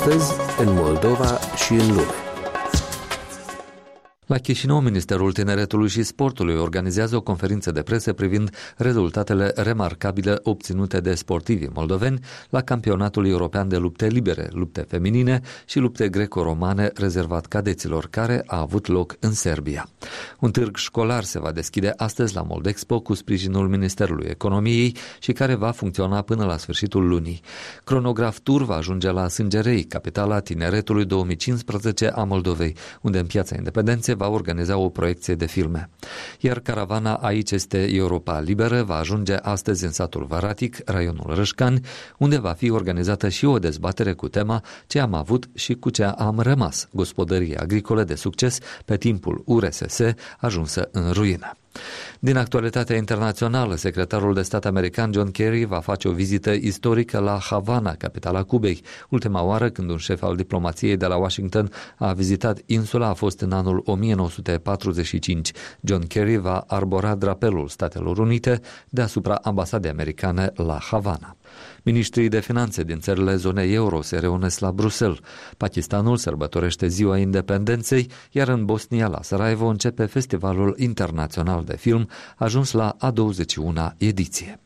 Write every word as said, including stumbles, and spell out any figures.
astăzi în Moldova și în lume. La Chișinău, Ministerul Tineretului și Sportului organizează o conferință de presă privind rezultatele remarcabile obținute de sportivii moldoveni la Campionatul European de Lupte Libere, lupte feminine și lupte greco-romane rezervat cadeților, care a avut loc în Serbia. Un târg școlar se va deschide astăzi la Moldexpo cu sprijinul Ministerului Economiei și care va funcționa până la sfârșitul lunii. Chronograf Tour va ajunge la Sângerei, capitala Tineretului două mii cincisprezece a Moldovei, unde în Piața Independenței va organiza o proiecție de filme. Iar caravana Aici este Europa Liberă va ajunge astăzi în satul Varatic, raionul Rășcani, unde va fi organizată și o dezbatere cu tema Ce am avut și cu ce am rămas, gospodării agricole de succes pe timpul U R S S ajunsă în ruină. Din actualitatea internațională, secretarul de stat american John Kerry va face o vizită istorică la Havana, capitala Cubei. Ultima oară când un șef al diplomației de la Washington a vizitat insula a fost în anul o mie nouă sute patruzeci și cinci. John Kerry va arbora drapelul Statelor Unite deasupra ambasadei americane la Havana. Ministrii de finanțe din țările zonei euro se reunesc la Bruxelles. Pakistanul sărbătorește Ziua Independenței, iar în Bosnia, la Sarajevo, începe Festivalul Internațional de Film, ajuns la a douăzeci și una ediție.